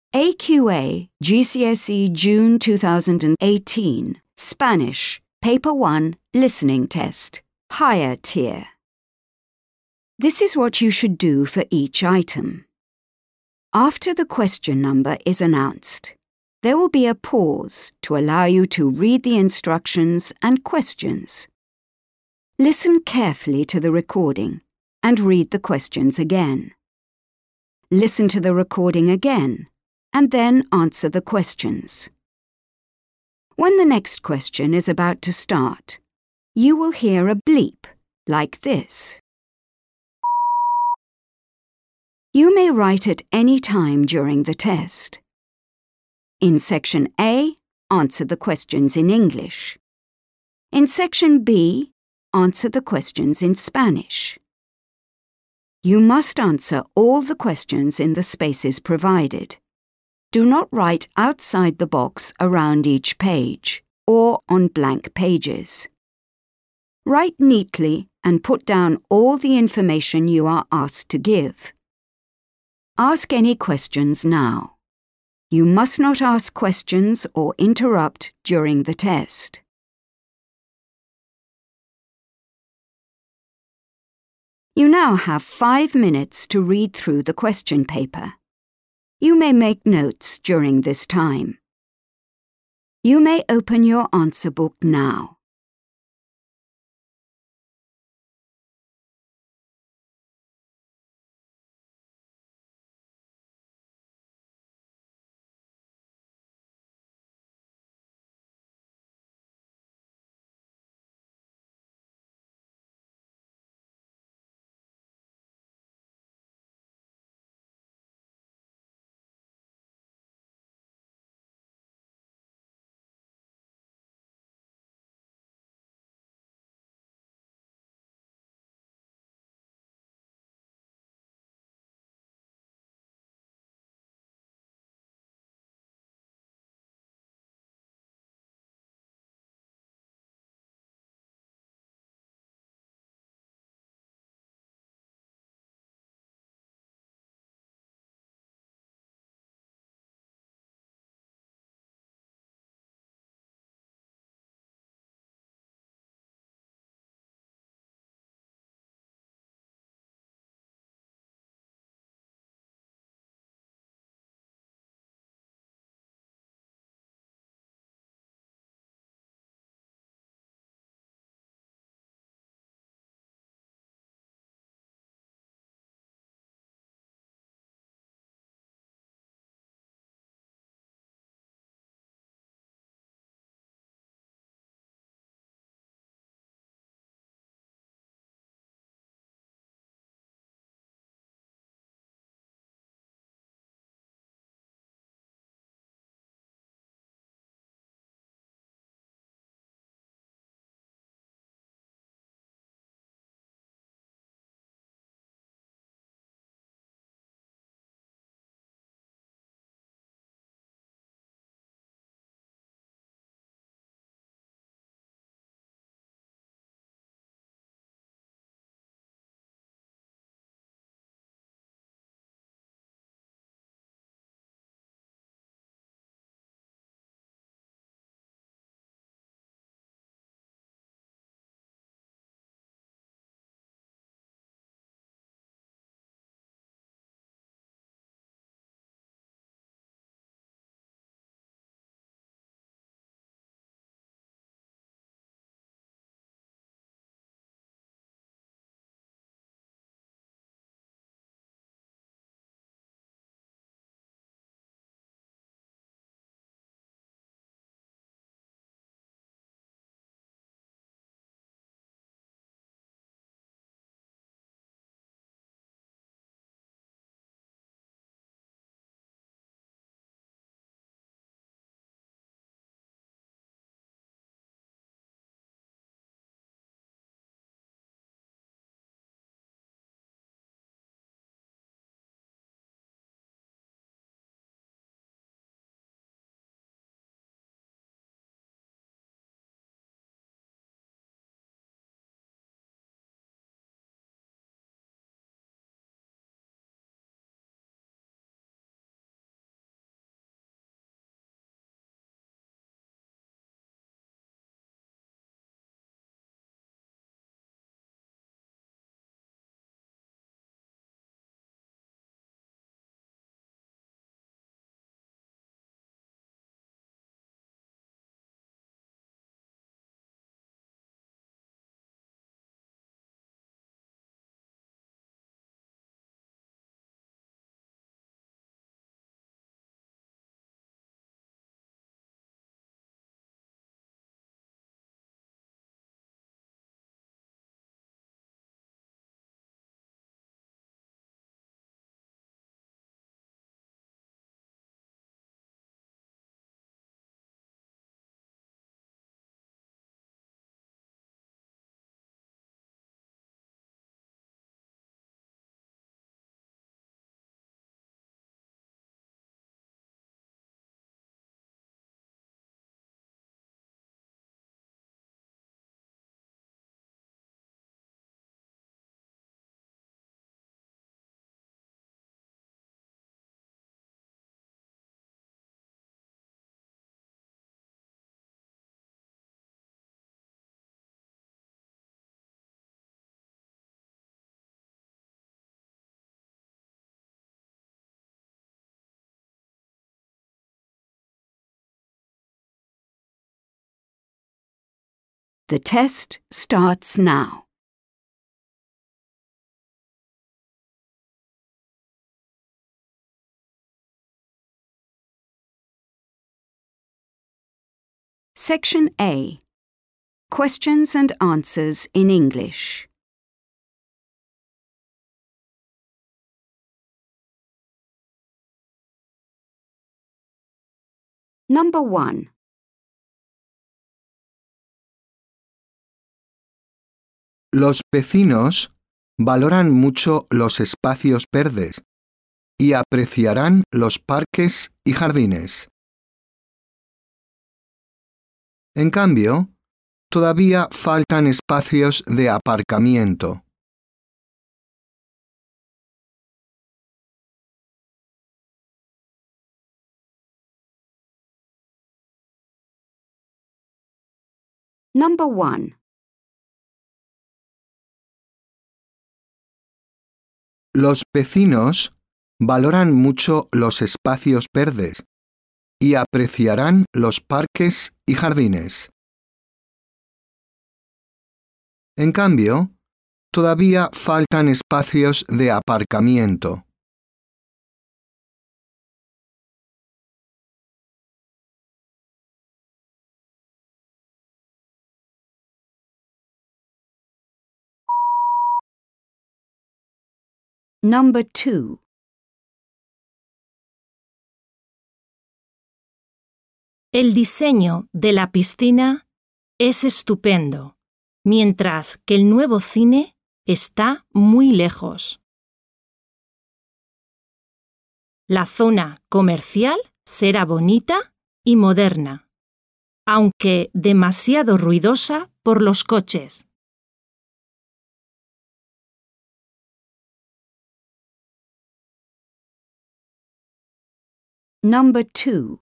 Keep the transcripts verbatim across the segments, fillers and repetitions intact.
A Q A G C S E June two thousand eighteen, Spanish, Paper one, Listening Test, Higher Tier. This is what you should do for each item. After the question number is announced, there will be a pause to allow you to read the instructions and questions. Listen carefully to the recording and read the questions again. Listen to the recording again and then answer the questions. When the next question is about to start, you will hear a bleep like this. You may write at any time during the test. In Section A, answer the questions in English. In Section B, answer the questions in Spanish. You must answer all the questions in the spaces provided. Do not write outside the box around each page or on blank pages. Write neatly and put down all the information you are asked to give. Ask any questions now. You must not ask questions or interrupt during the test. You now have five minutes to read through the question paper. You may make notes during this time. You may open your answer book now. The test starts now. Section A. Questions and answers in English. Number one. Los vecinos valoran mucho los espacios verdes y apreciarán los parques y jardines. En cambio, todavía faltan espacios de aparcamiento. Number one. Los vecinos valoran mucho los espacios verdes y apreciarán los parques y jardines. En cambio, todavía faltan espacios de aparcamiento. Number two. El diseño de la piscina es estupendo, mientras que el nuevo cine está muy lejos. La zona comercial será bonita y moderna, aunque demasiado ruidosa por los coches. Number two.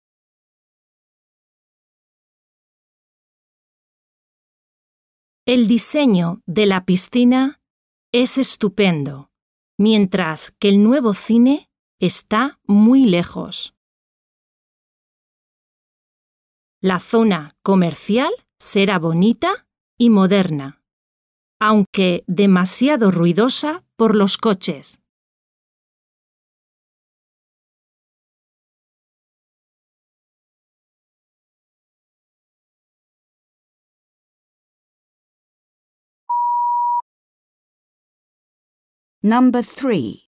El diseño de la piscina es estupendo, mientras que el nuevo cine está muy lejos. La zona comercial será bonita y moderna, aunque demasiado ruidosa por los coches. Number three.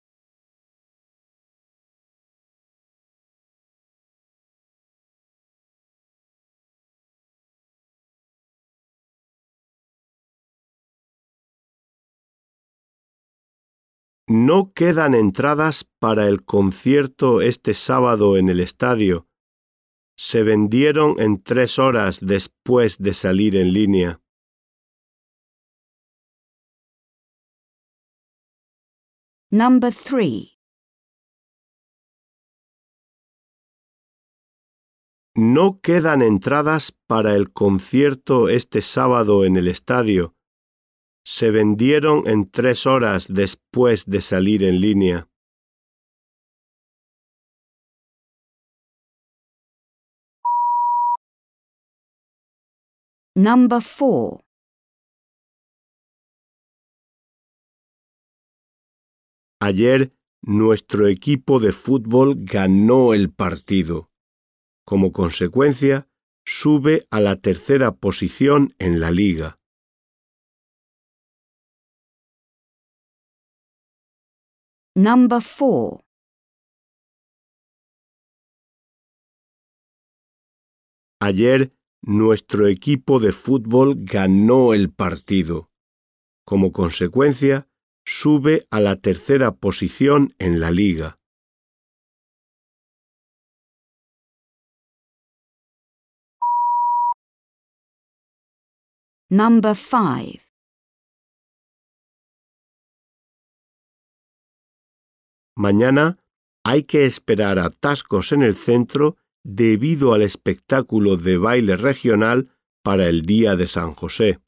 No quedan entradas para el concierto este sábado en el estadio. Se vendieron en tres horas después de salir en línea. Number three. No quedan entradas para el concierto este sábado en el estadio. Se vendieron en tres horas después de salir en línea. Number four. Ayer nuestro equipo de fútbol ganó el partido. Como consecuencia, sube a la tercera posición en la liga. Number four. Ayer nuestro equipo de fútbol ganó el partido. Como consecuencia, sube a la tercera posición en la liga. Number five. Mañana hay que esperar atascos en el centro debido al espectáculo de baile regional para el Día de San José.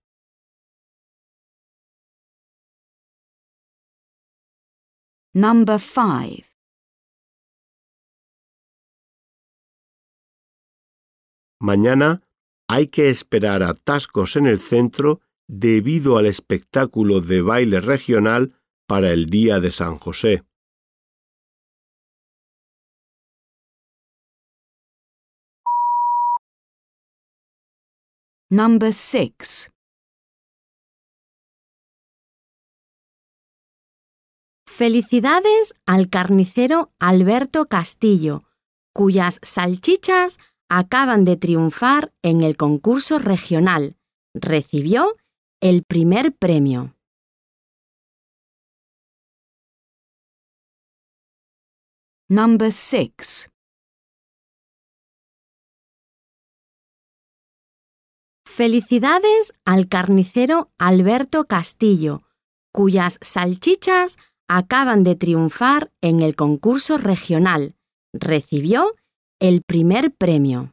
Number five. Mañana hay que esperar atascos en el centro debido al espectáculo de baile regional para el Día de San José. Number six. Felicidades al carnicero Alberto Castillo, cuyas salchichas acaban de triunfar en el concurso regional. Recibió el primer premio. Number six. Felicidades al carnicero Alberto Castillo, cuyas salchichas acaban de triunfar en el concurso regional. Recibió el primer premio.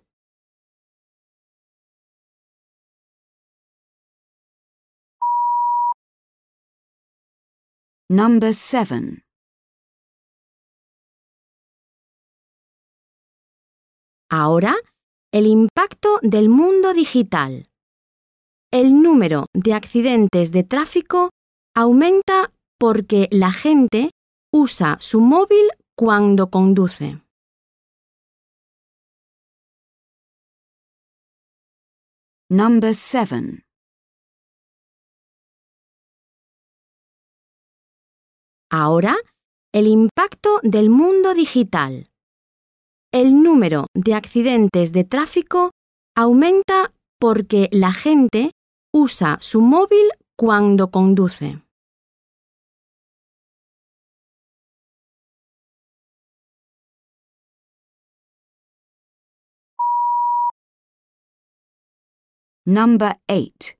Number seven. Ahora, el impacto del mundo digital. El número de accidentes de tráfico aumenta porque la gente usa su móvil cuando conduce. Number seven. Ahora, el impacto del mundo digital. El número de accidentes de tráfico aumenta porque la gente usa su móvil cuando conduce. Number eight.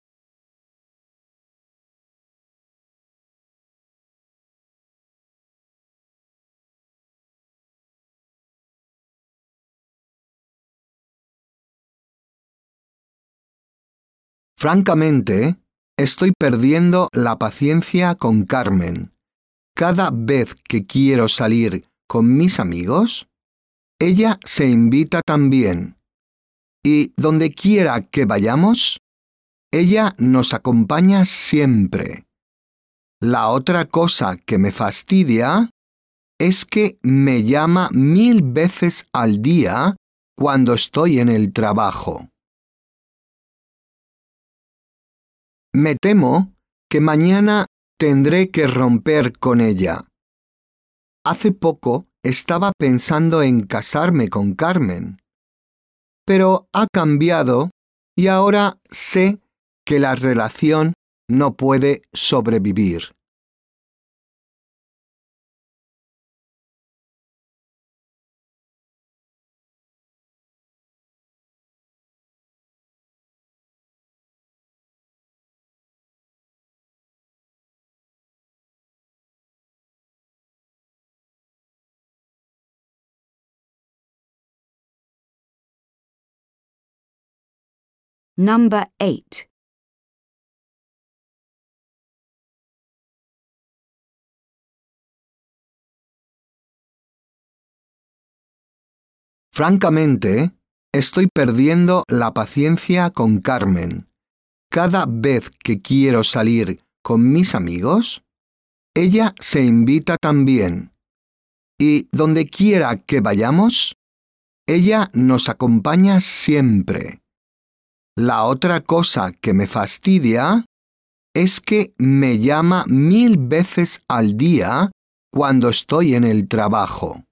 Francamente, estoy perdiendo la paciencia con Carmen. Cada vez que quiero salir con mis amigos, ella se invita también. Y donde quiera que vayamos, ella nos acompaña siempre. La otra cosa que me fastidia es que me llama mil veces al día cuando estoy en el trabajo. Me temo que mañana tendré que romper con ella. Hace poco estaba pensando en casarme con Carmen, pero ha cambiado y ahora sé que la relación no puede sobrevivir. Number eight. Francamente, estoy perdiendo la paciencia con Carmen. Cada vez que quiero salir con mis amigos, ella se invita también. Y donde quiera que vayamos, ella nos acompaña siempre. La otra cosa que me fastidia es que me llama mil veces al día cuando estoy en el trabajo.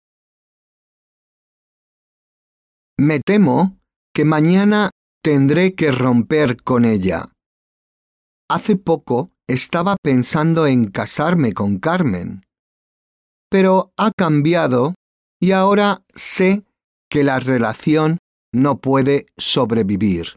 Me temo que mañana tendré que romper con ella. Hace poco estaba pensando en casarme con Carmen, pero ha cambiado y ahora sé que la relación no puede sobrevivir.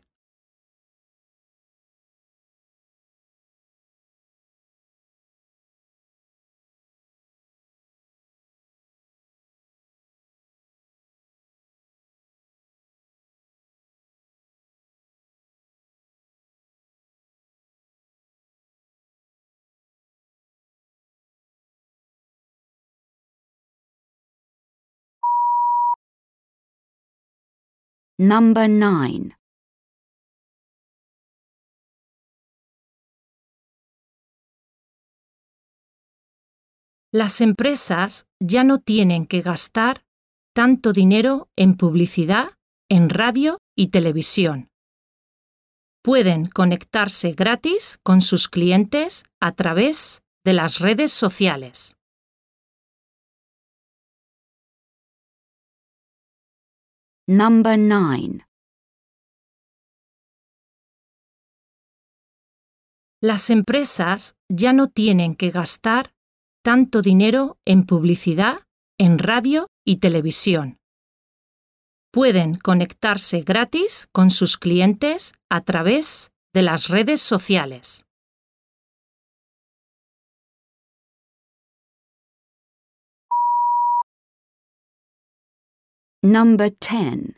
Number nine. Las empresas ya no tienen que gastar tanto dinero en publicidad, en radio y televisión. Pueden conectarse gratis con sus clientes a través de las redes sociales. Number nine. Las empresas ya no tienen que gastar tanto dinero en publicidad, en radio y televisión. Pueden conectarse gratis con sus clientes a través de las redes sociales. Number ten.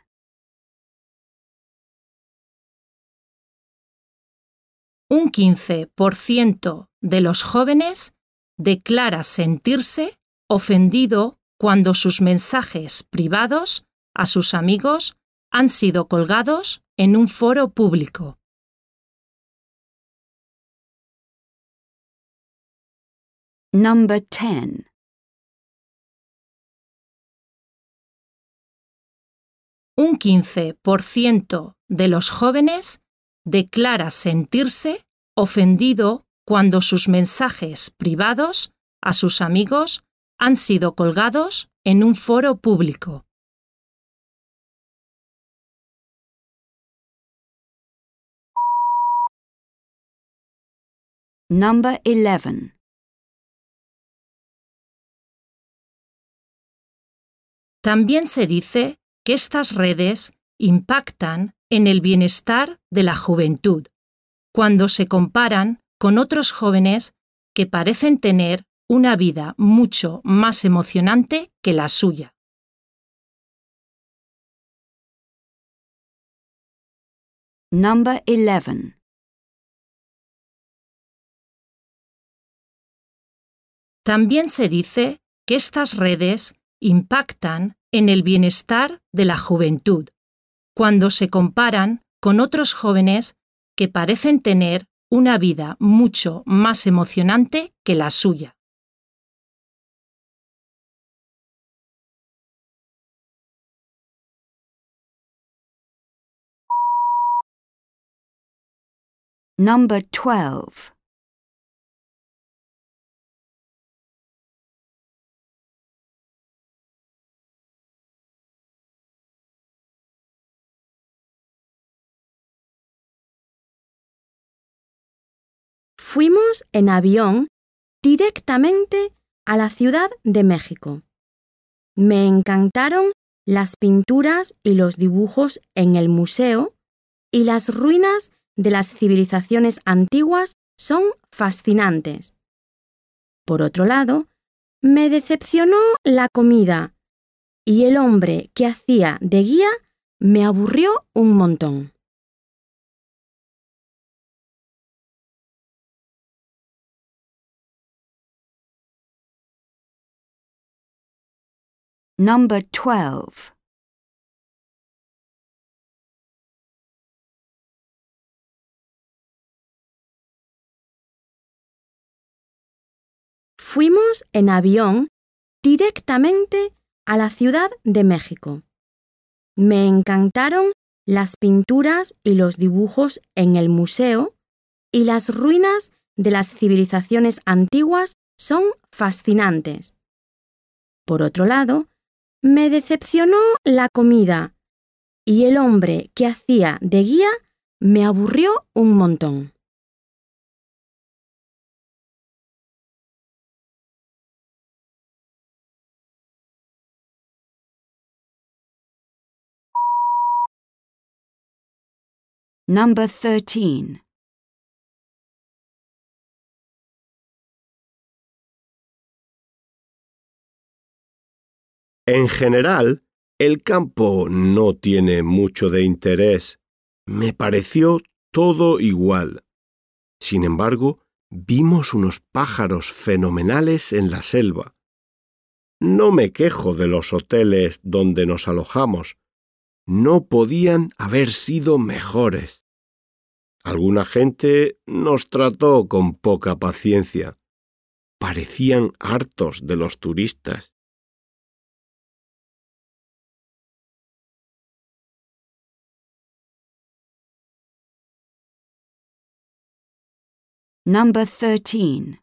Un quince por ciento de los jóvenes declara sentirse ofendido cuando sus mensajes privados a sus amigos han sido colgados en un foro público. Number ten. Un quince por ciento de los jóvenes declara sentirse ofendido cuando sus mensajes privados a sus amigos han sido colgados en un foro público. Number eleven. También se dice que estas redes impactan en el bienestar de la juventud, cuando se comparan con otros jóvenes que parecen tener una vida mucho más emocionante que la suya. Number eleven. También se dice que estas redes impactan en el bienestar de la juventud, cuando se comparan con otros jóvenes que parecen tener una vida mucho más emocionante que la suya. Number twelve. Fuimos en avión directamente a la Ciudad de México. Me encantaron las pinturas y los dibujos en el museo y las ruinas de las civilizaciones antiguas son fascinantes. Por otro lado, me decepcionó la comida y el hombre que hacía de guía me aburrió un montón. Number twelve. Fuimos en avión directamente a la Ciudad de México. Me encantaron las pinturas y los dibujos en el museo y las ruinas de las civilizaciones antiguas son fascinantes. Por otro lado, me decepcionó la comida y el hombre que hacía de guía me aburrió un montón. Number thirteen. En general, el campo no tiene mucho de interés. Me pareció todo igual. Sin embargo, vimos unos pájaros fenomenales en la selva. No me quejo de los hoteles donde nos alojamos. No podían haber sido mejores. Alguna gente nos trató con poca paciencia. Parecían hartos de los turistas. Number thirteen.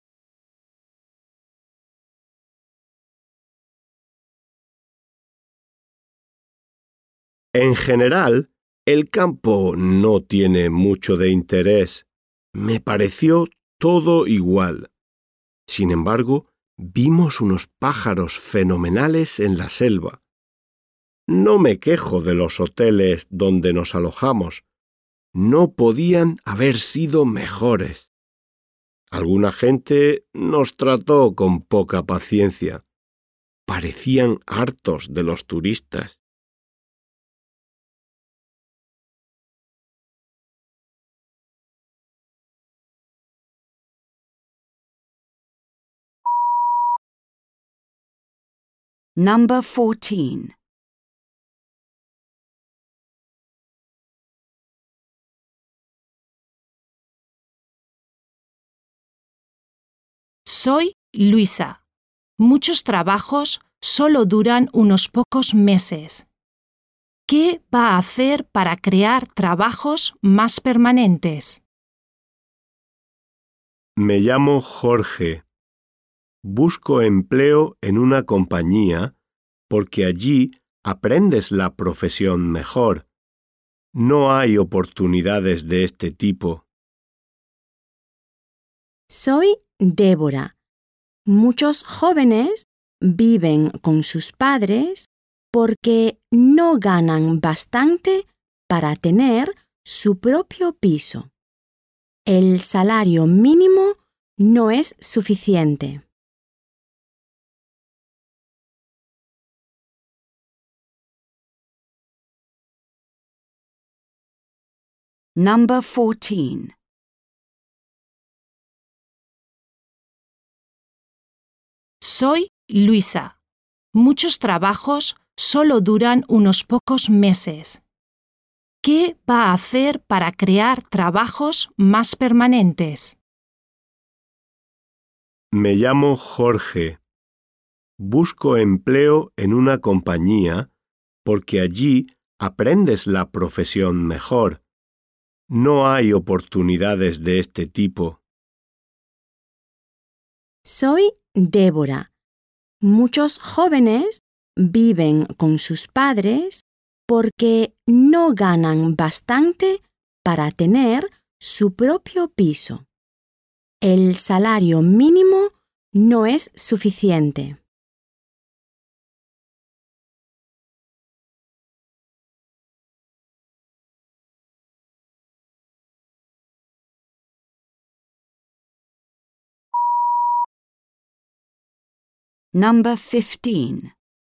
En general, el campo no tiene mucho de interés. Me pareció todo igual. Sin embargo, vimos unos pájaros fenomenales en la selva. No me quejo de los hoteles donde nos alojamos. No podían haber sido mejores. Alguna gente nos trató con poca paciencia. Parecían hartos de los turistas. Number fourteen. Soy Luisa. Muchos trabajos solo duran unos pocos meses. ¿Qué va a hacer para crear trabajos más permanentes? Me llamo Jorge. Busco empleo en una compañía porque allí aprendes la profesión mejor. No hay oportunidades de este tipo. Soy Débora. Muchos jóvenes viven con sus padres porque no ganan bastante para tener su propio piso. El salario mínimo no es suficiente. Number fourteen. Soy Luisa. Muchos trabajos solo duran unos pocos meses. ¿Qué va a hacer para crear trabajos más permanentes? Me llamo Jorge. Busco empleo en una compañía porque allí aprendes la profesión mejor. No hay oportunidades de este tipo. Soy Débora. Muchos jóvenes viven con sus padres porque no ganan bastante para tener su propio piso. El salario mínimo no es suficiente. Number fifteen.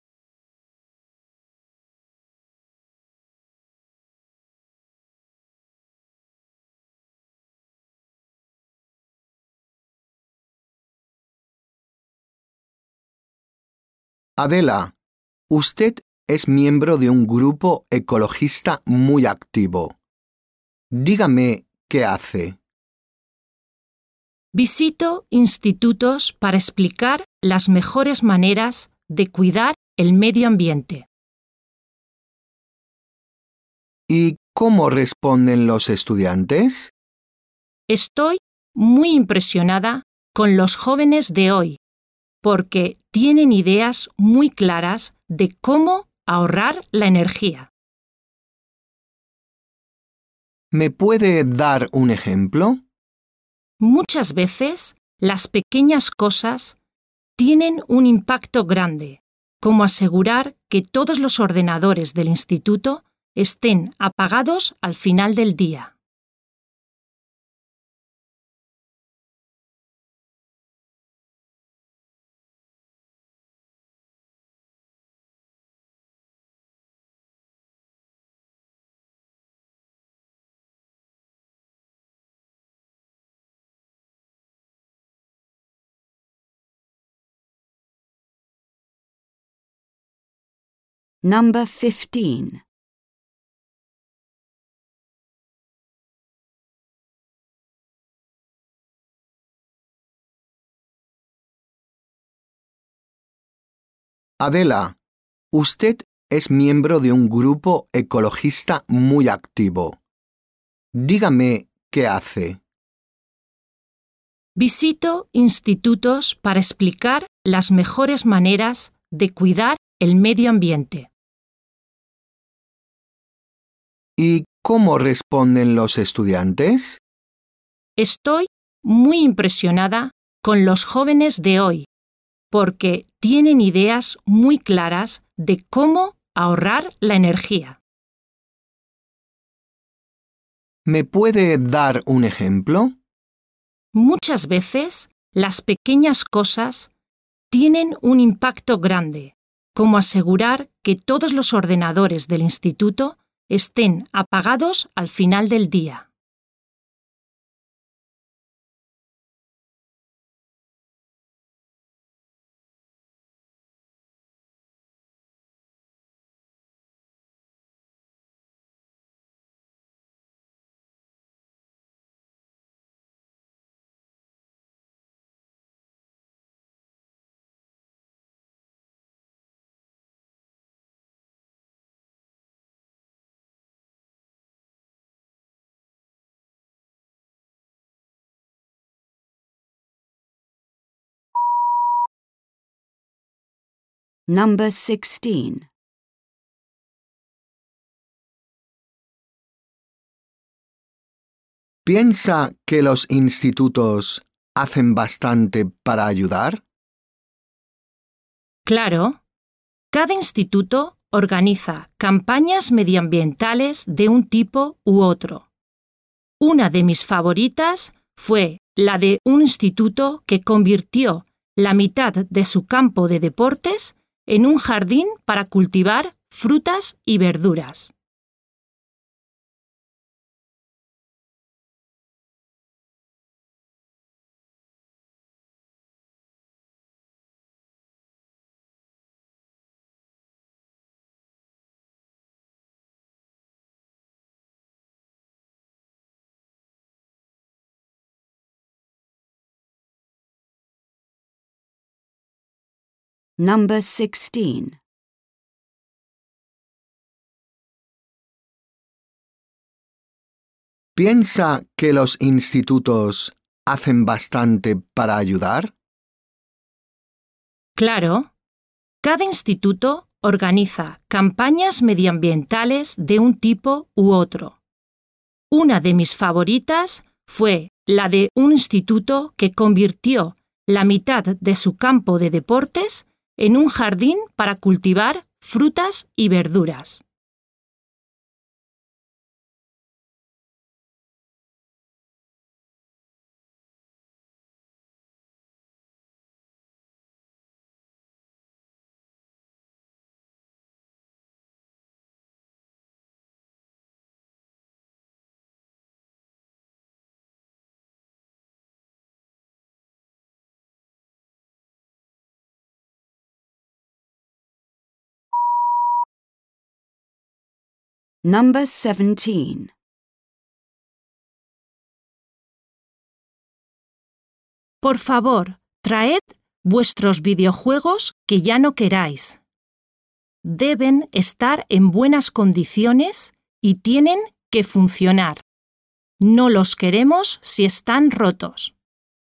Adela, usted es miembro de un grupo ecologista muy activo. Dígame qué hace. Visito institutos para explicar las mejores maneras de cuidar el medio ambiente. ¿Y cómo responden los estudiantes? Estoy muy impresionada con los jóvenes de hoy, porque tienen ideas muy claras de cómo ahorrar la energía. ¿Me puede dar un ejemplo? Muchas veces las pequeñas cosas tienen un impacto grande, como asegurar que todos los ordenadores del instituto estén apagados al final del día. Number fifteen. Adela, usted es miembro de un grupo ecologista muy activo. Dígame qué hace. Visito institutos para explicar las mejores maneras de cuidar el medio ambiente. ¿Y cómo responden los estudiantes? Estoy muy impresionada con los jóvenes de hoy, porque tienen ideas muy claras de cómo ahorrar la energía. ¿Me puede dar un ejemplo? Muchas veces las pequeñas cosas tienen un impacto grande, como asegurar que todos los ordenadores del instituto estén apagados al final del día. Number sixteen. ¿Piensa que los institutos hacen bastante para ayudar? Claro, cada instituto organiza campañas medioambientales de un tipo u otro. Una de mis favoritas fue la de un instituto que convirtió la mitad de su campo de deportes en un jardín para cultivar frutas y verduras. Number sixteen. ¿Piensa que los institutos hacen bastante para ayudar? Claro, cada instituto organiza campañas medioambientales de un tipo u otro. Una de mis favoritas fue la de un instituto que convirtió la mitad de su campo de deportes en un jardín para cultivar frutas y verduras. Number seventeen. Por favor, traed vuestros videojuegos que ya no queráis. Deben estar en buenas condiciones y tienen que funcionar. No los queremos si están rotos.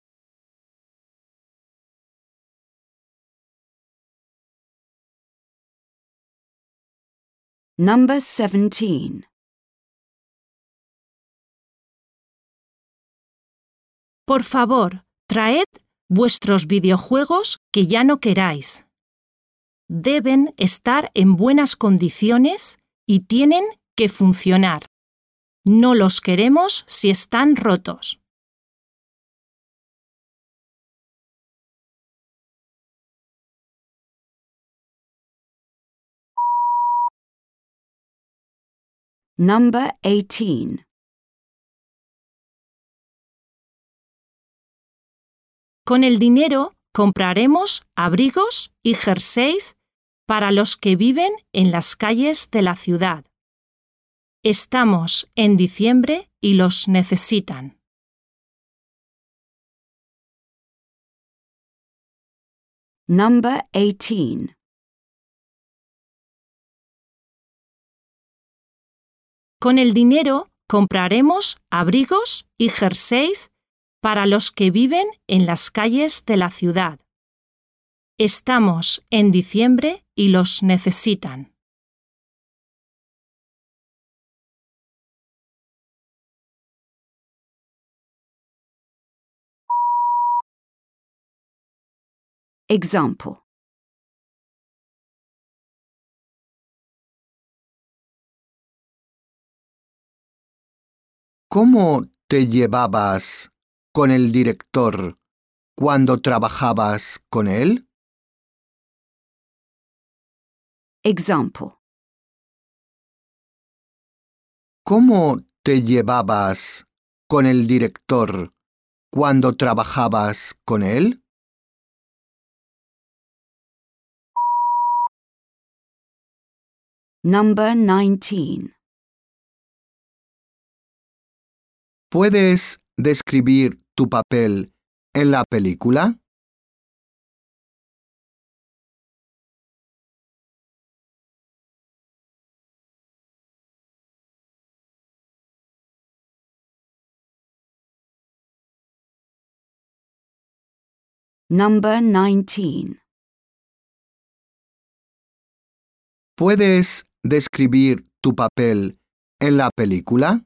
Number seventeen. Por favor, traed vuestros videojuegos que ya no queráis. Deben estar en buenas condiciones y tienen que funcionar. No los queremos si están rotos. Number eighteen. Con el dinero compraremos abrigos y jerseys para los que viven en las calles de la ciudad. Estamos en diciembre y los necesitan. Number eighteen. Con el dinero compraremos abrigos y jerseys para los que viven en las calles de la ciudad. Estamos en diciembre y los necesitan. Example. ¿Cómo te llevabas con el director cuando trabajabas con él? Example. ¿Cómo te llevabas con el director cuando trabajabas con él? Number nineteen. ¿Puedes describir tu papel en la película? Number nineteen. ¿Puedes describir tu papel en la película?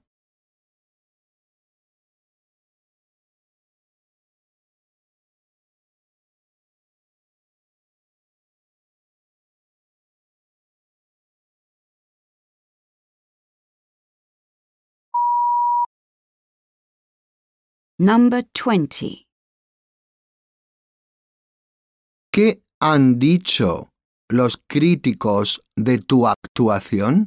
Number twenty. ¿Qué han dicho los críticos de tu actuación?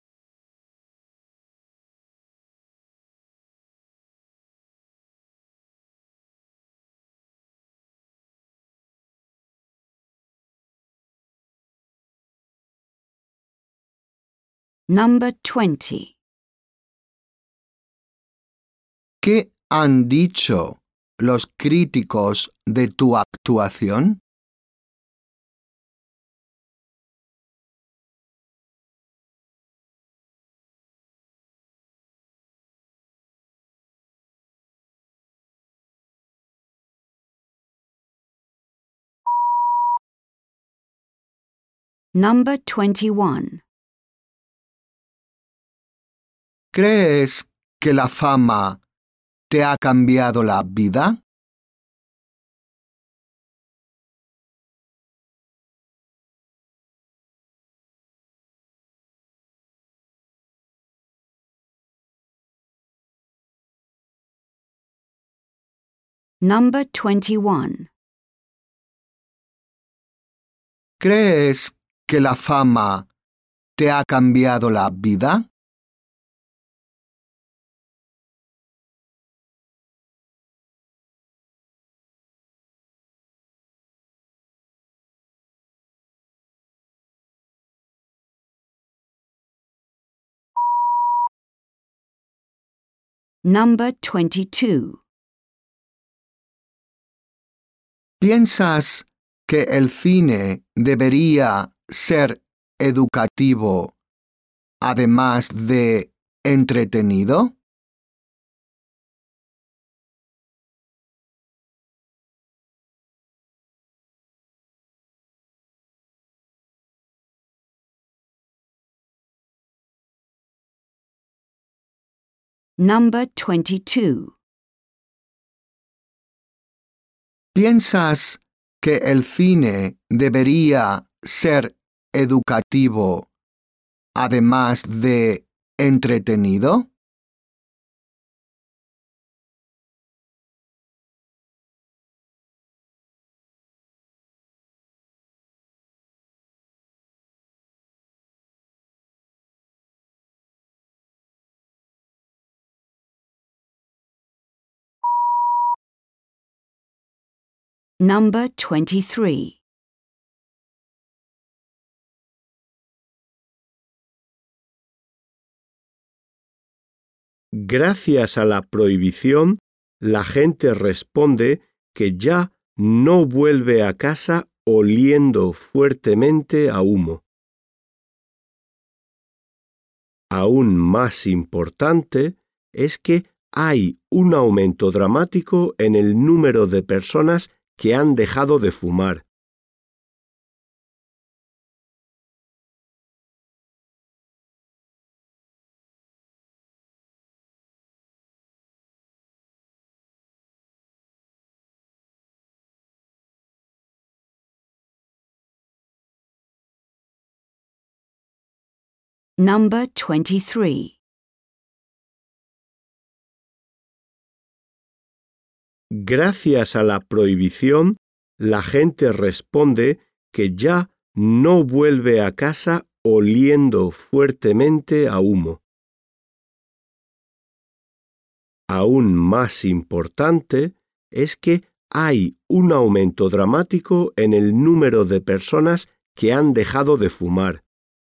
Number twenty. ¿Qué han dicho los críticos de tu actuación? Number twenty-one. ¿Crees que la fama te ha cambiado la vida? Number twenty-one. ¿Crees que la fama te ha cambiado la vida? Number twenty-two. ¿Piensas que el cine debería ser educativo, además de entretenido? Number twenty-two. ¿Piensas que el cine debería ser educativo, además de entretenido? Number twenty-three. Gracias a la prohibición, la gente responde que ya no vuelve a casa oliendo fuertemente a humo. Aún más importante es que hay un aumento dramático en el número de personas que han dejado de fumar. Number twenty-three. Gracias a la prohibición, la gente responde que ya no vuelve a casa oliendo fuertemente a humo. Aún más importante es que hay un aumento dramático en el número de personas que han dejado de fumar.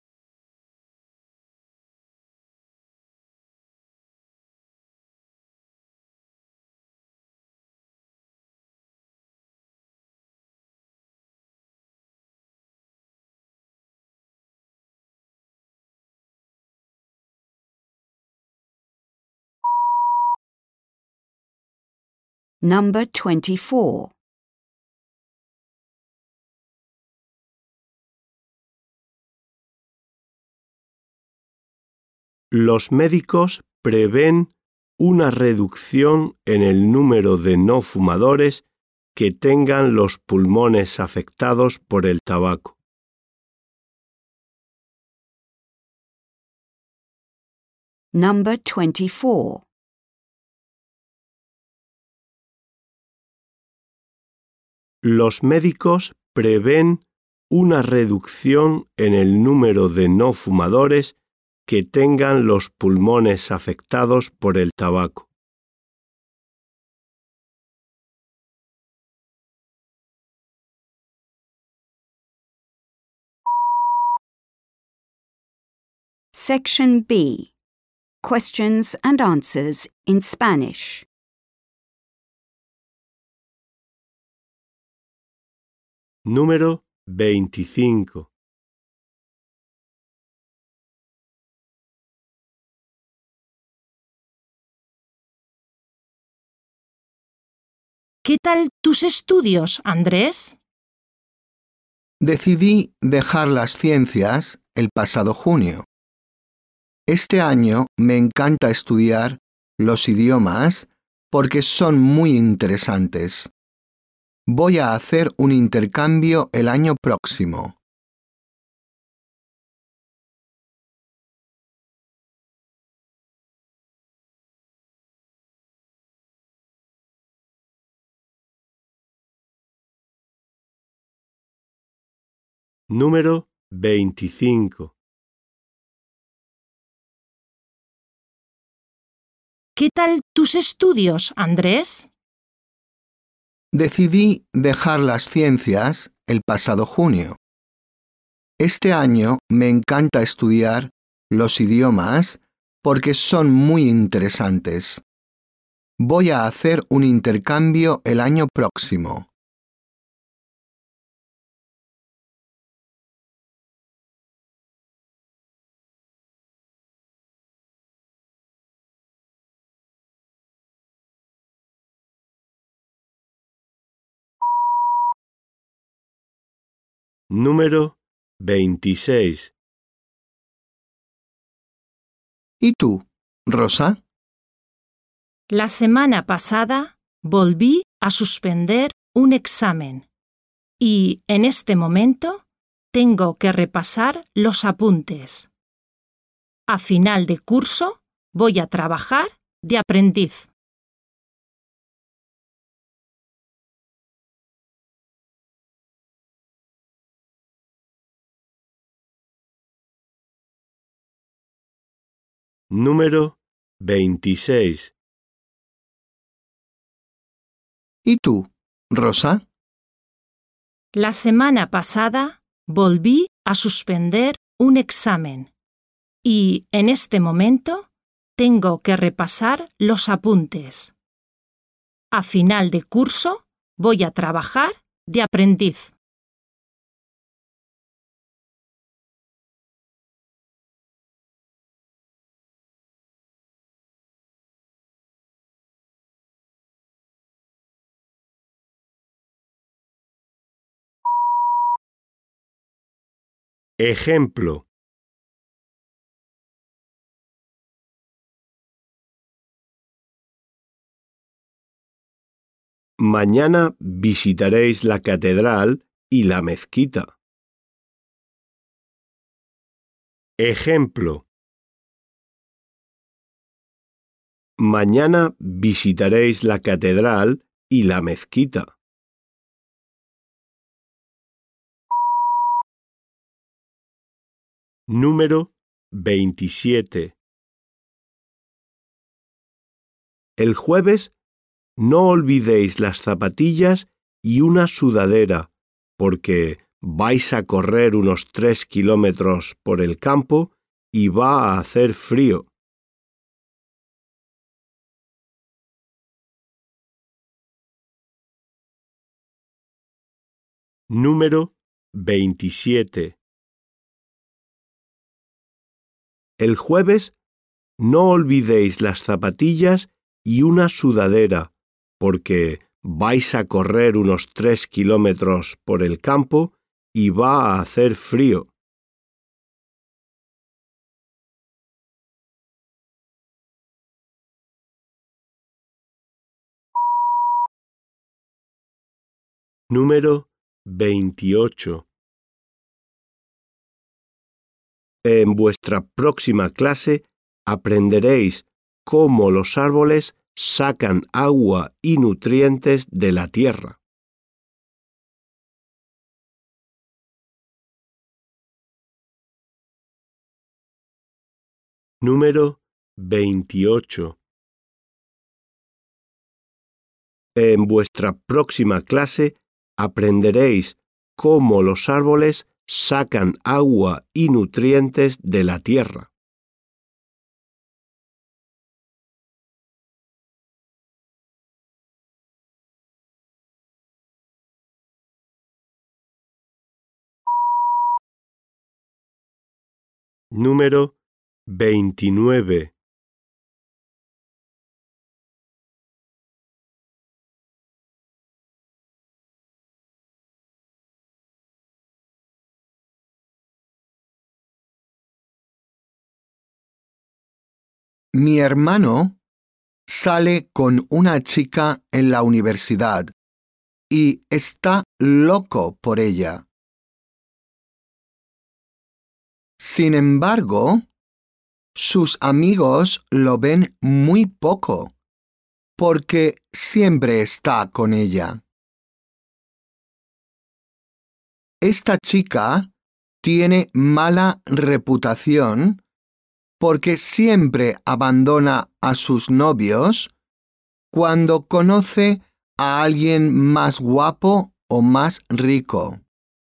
Number twenty-four. Los médicos prevén una reducción en el número de no fumadores que tengan los pulmones afectados por el tabaco. Number twenty-four. Los médicos prevén una reducción en el número de no fumadores que tengan los pulmones afectados por el tabaco. Section B. Questions and answers in Spanish. Número veinticinco. ¿Qué tal tus estudios, Andrés? Decidí dejar las ciencias el pasado junio. Este año me encanta estudiar los idiomas porque son muy interesantes. Voy a hacer un intercambio el año próximo. Número veinticinco. ¿Qué tal tus estudios, Andrés? Decidí dejar las ciencias el pasado junio. Este año me encanta estudiar los idiomas porque son muy interesantes. Voy a hacer un intercambio el año próximo. Número veintiséis. ¿Y tú, Rosa? La semana pasada volví a suspender un examen y en este momento tengo que repasar los apuntes. A final de curso voy a trabajar de aprendiz. Número veintiséis. ¿Y tú, Rosa? La semana pasada volví a suspender un examen y en este momento tengo que repasar los apuntes. A final de curso voy a trabajar de aprendiz. Ejemplo. Mañana visitaréis la catedral y la mezquita. Ejemplo. Mañana visitaréis la catedral y la mezquita. Número veintisiete. El jueves no olvidéis las zapatillas y una sudadera, porque vais a correr unos tres kilómetros por el campo y va a hacer frío. Número veintisiete. El jueves no olvidéis las zapatillas y una sudadera, porque vais a correr unos tres kilómetros por el campo y va a hacer frío. Número veintiocho. En vuestra próxima clase aprenderéis cómo los árboles sacan agua y nutrientes de la tierra. Número veintiocho. En vuestra próxima clase aprenderéis cómo los árboles sacan agua y nutrientes de la tierra. Número veintinueve. Mi hermano sale con una chica en la universidad y está loco por ella. Sin embargo, sus amigos lo ven muy poco, porque siempre está con ella. Esta chica tiene mala reputación porque siempre abandona a sus novios cuando conoce a alguien más guapo o más rico.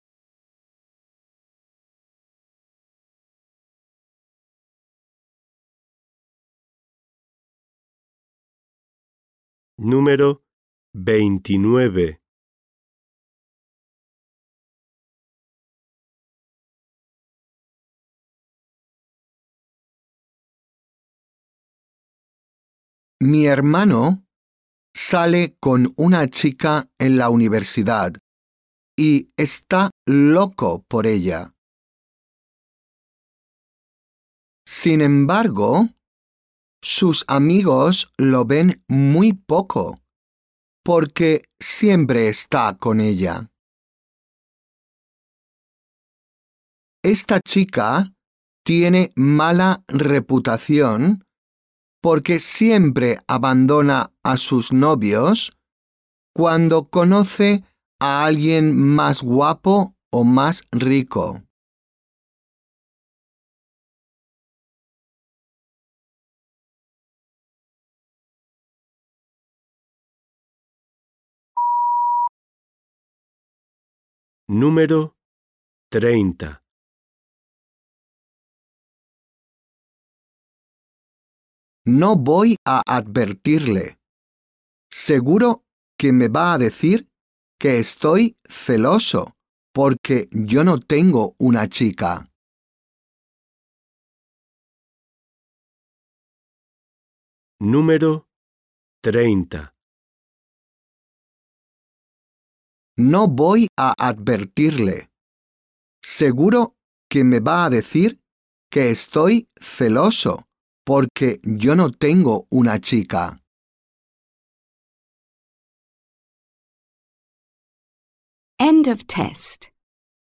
Número veintinueve. Mi hermano sale con una chica en la universidad y está loco por ella. Sin embargo, sus amigos lo ven muy poco, porque siempre está con ella. Esta chica tiene mala reputación porque siempre abandona a sus novios cuando conoce a alguien más guapo o más rico. Número treinta. No voy a advertirle. Seguro que me va a decir que estoy celoso porque yo no tengo una chica. Número treinta. No voy a advertirle. Seguro que me va a decir que estoy celoso porque yo no tengo una chica. End of test.